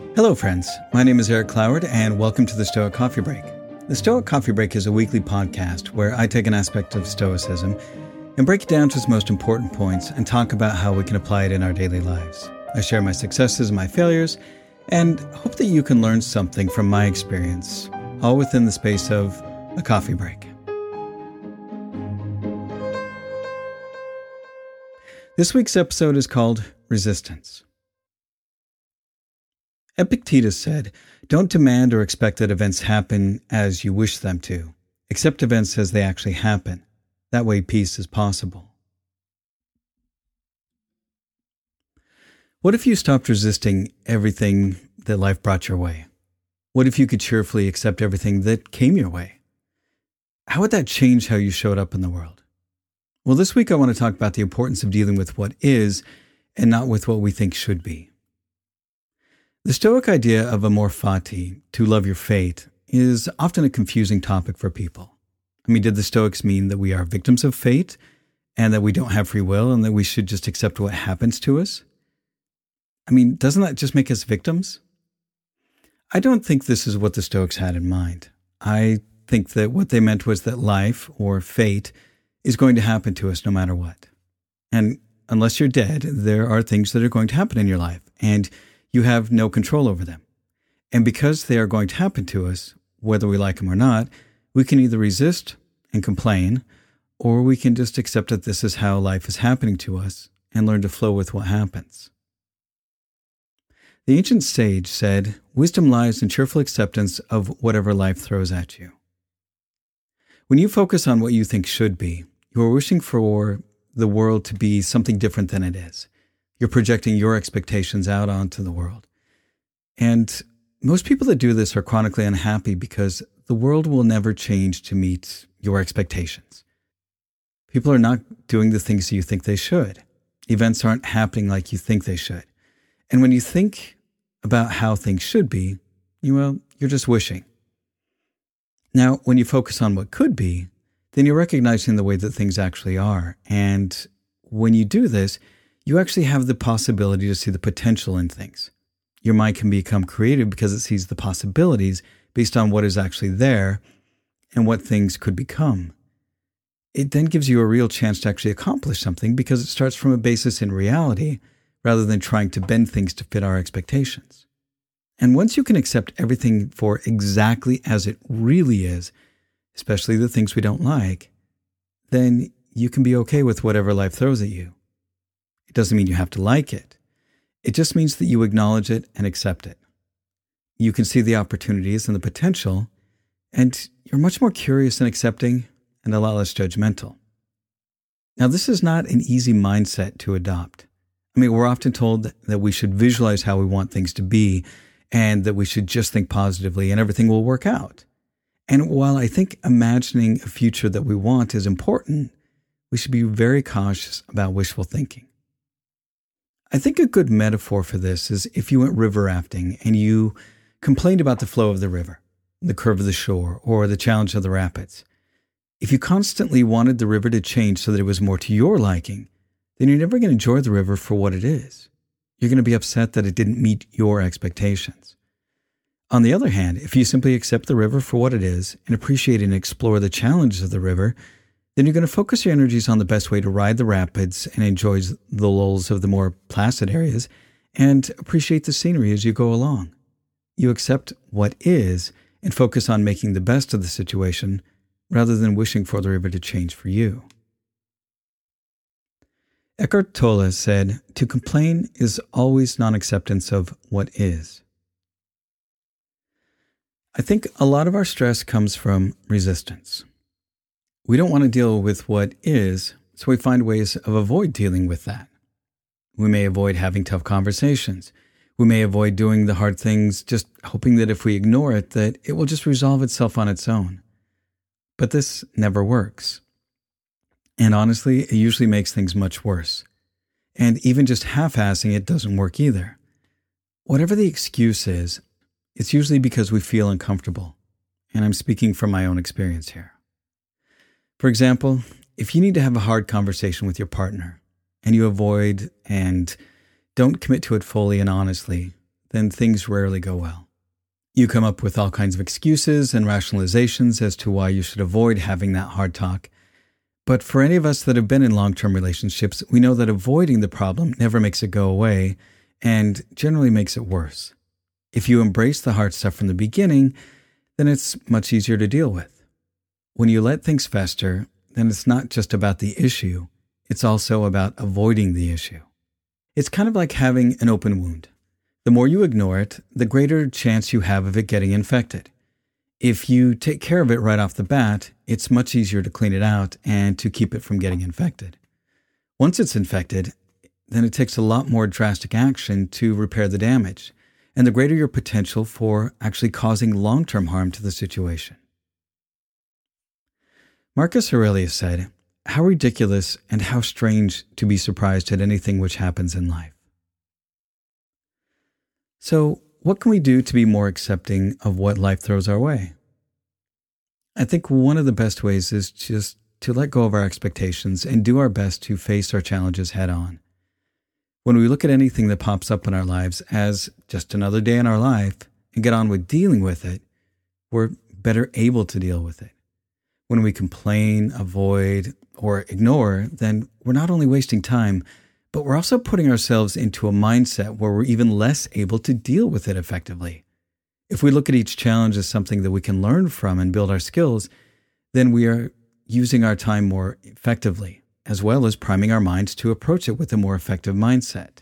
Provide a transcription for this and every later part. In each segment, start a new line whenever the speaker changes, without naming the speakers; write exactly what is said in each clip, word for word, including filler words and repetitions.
Hello friends, my name is Eric Cloward and welcome to the Stoic Coffee Break. The Stoic Coffee Break is a weekly podcast where I take an aspect of Stoicism and break it down to its most important points and talk about how we can apply it in our daily lives. I share my successes and my failures and hope that you can learn something from my experience, all within the space of a coffee break. This week's episode is called Resistance. Epictetus said, "Don't demand or expect that events happen as you wish them to. Accept events as they actually happen. That way peace is possible." What if you stopped resisting everything that life brought your way? What if you could cheerfully accept everything that came your way? How would that change how you showed up in the world? Well, this week I want to talk about the importance of dealing with what is and not with what we think should be. The Stoic idea of amor fati, to love your fate, is often a confusing topic for people. I mean, did the Stoics mean that we are victims of fate and that we don't have free will and that we should just accept what happens to us? I mean, doesn't that just make us victims? I don't think this is what the Stoics had in mind. I think that what they meant was that life, or fate, is going to happen to us no matter what. And unless you're dead, there are things that are going to happen in your life, and you have no control over them. And because they are going to happen to us, whether we like them or not, we can either resist and complain, or we can just accept that this is how life is happening to us and learn to flow with what happens. The ancient sage said, "Wisdom lies in cheerful acceptance of whatever life throws at you." When you focus on what you think should be, you are wishing for the world to be something different than it is. You're projecting your expectations out onto the world. And most people that do this are chronically unhappy because the world will never change to meet your expectations. People are not doing the things you think they should. Events aren't happening like you think they should. And when you think about how things should be, you, well, you're just wishing. Now, when you focus on what could be, then you're recognizing the way that things actually are. And when you do this, you actually have the possibility to see the potential in things. Your mind can become creative because it sees the possibilities based on what is actually there and what things could become. It then gives you a real chance to actually accomplish something because it starts from a basis in reality rather than trying to bend things to fit our expectations. And once you can accept everything for exactly as it really is, especially the things we don't like, then you can be okay with whatever life throws at you. It doesn't mean you have to like it. It just means that you acknowledge it and accept it. You can see the opportunities and the potential, and you're much more curious and accepting and a lot less judgmental. Now, this is not an easy mindset to adopt. I mean, we're often told that we should visualize how we want things to be and that we should just think positively and everything will work out. And while I think imagining a future that we want is important, we should be very cautious about wishful thinking. I think a good metaphor for this is if you went river rafting and you complained about the flow of the river, the curve of the shore, or the challenge of the rapids. If you constantly wanted the river to change so that it was more to your liking, then you're never going to enjoy the river for what it is. You're going to be upset that it didn't meet your expectations. On the other hand, if you simply accept the river for what it is and appreciate and explore the challenges of the river, then you're going to focus your energies on the best way to ride the rapids and enjoy the lulls of the more placid areas and appreciate the scenery as you go along. You accept what is and focus on making the best of the situation rather than wishing for the river to change for you. Eckhart Tolle said, "To complain is always non-acceptance of what is." I think a lot of our stress comes from resistance. We don't want to deal with what is, so we find ways of avoid dealing with that. We may avoid having tough conversations. We may avoid doing the hard things, just hoping that if we ignore it, that it will just resolve itself on its own. But this never works. And honestly, it usually makes things much worse. And even just half-assing it doesn't work either. Whatever the excuse is, it's usually because we feel uncomfortable. And I'm speaking from my own experience here. For example, if you need to have a hard conversation with your partner and you avoid and don't commit to it fully and honestly, then things rarely go well. You come up with all kinds of excuses and rationalizations as to why you should avoid having that hard talk. But for any of us that have been in long-term relationships, we know that avoiding the problem never makes it go away and generally makes it worse. If you embrace the hard stuff from the beginning, then it's much easier to deal with. When you let things fester, then it's not just about the issue, it's also about avoiding the issue. It's kind of like having an open wound. The more you ignore it, the greater chance you have of it getting infected. If you take care of it right off the bat, it's much easier to clean it out and to keep it from getting infected. Once it's infected, then it takes a lot more drastic action to repair the damage, and the greater your potential for actually causing long-term harm to the situation. Marcus Aurelius said, "How ridiculous and how strange to be surprised at anything which happens in life." So, what can we do to be more accepting of what life throws our way? I think one of the best ways is just to let go of our expectations and do our best to face our challenges head on. When we look at anything that pops up in our lives as just another day in our life and get on with dealing with it, we're better able to deal with it. When we complain, avoid, or ignore, then we're not only wasting time, but we're also putting ourselves into a mindset where we're even less able to deal with it effectively. If we look at each challenge as something that we can learn from and build our skills, then we are using our time more effectively, as well as priming our minds to approach it with a more effective mindset.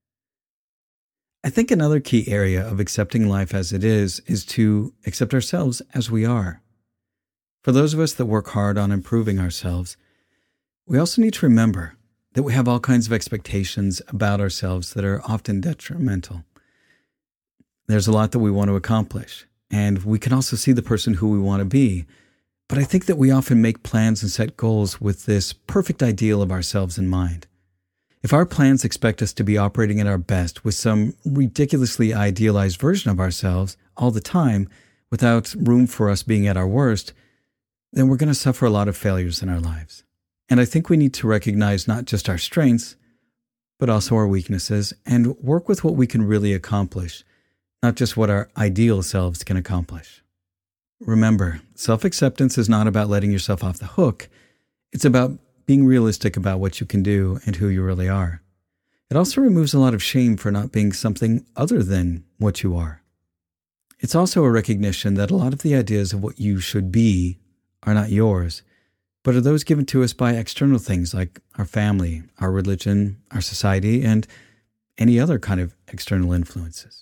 I think another key area of accepting life as it is, is to accept ourselves as we are. For those of us that work hard on improving ourselves, we also need to remember that we have all kinds of expectations about ourselves that are often detrimental. There's a lot that we want to accomplish, and we can also see the person who we want to be. But I think that we often make plans and set goals with this perfect ideal of ourselves in mind. If our plans expect us to be operating at our best with some ridiculously idealized version of ourselves all the time, without room for us being at our worst, then we're going to suffer a lot of failures in our lives. And I think we need to recognize not just our strengths, but also our weaknesses, and work with what we can really accomplish, not just what our ideal selves can accomplish. Remember, self-acceptance is not about letting yourself off the hook. It's about being realistic about what you can do and who you really are. It also removes a lot of shame for not being something other than what you are. It's also a recognition that a lot of the ideas of what you should be are not yours, but are those given to us by external things like our family, our religion, our society, and any other kind of external influences.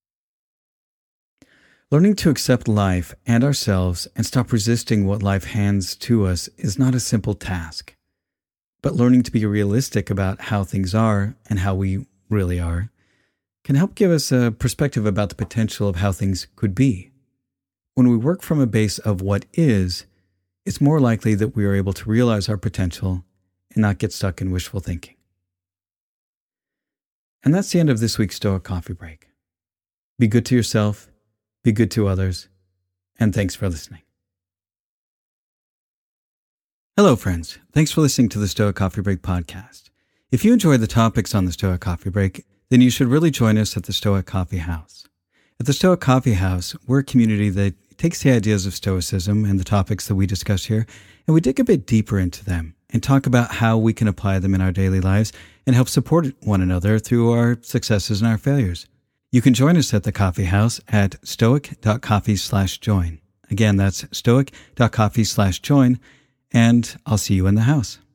Learning to accept life and ourselves and stop resisting what life hands to us is not a simple task. But learning to be realistic about how things are and how we really are can help give us a perspective about the potential of how things could be. When we work from a base of what is, it's more likely that we are able to realize our potential and not get stuck in wishful thinking. And that's the end of this week's Stoic Coffee Break. Be good to yourself, be good to others, and thanks for listening. Hello, friends. Thanks for listening to the Stoic Coffee Break podcast. If you enjoy the topics on the Stoic Coffee Break, then you should really join us at the Stoic Coffee House. At the Stoic Coffee House, we're a community that takes the ideas of Stoicism and the topics that we discuss here, and we dig a bit deeper into them and talk about how we can apply them in our daily lives and help support one another through our successes and our failures. You can join us at the Coffee House at stoic.coffee slash join. Again, that's stoic.coffee slash join, and I'll see you in the house.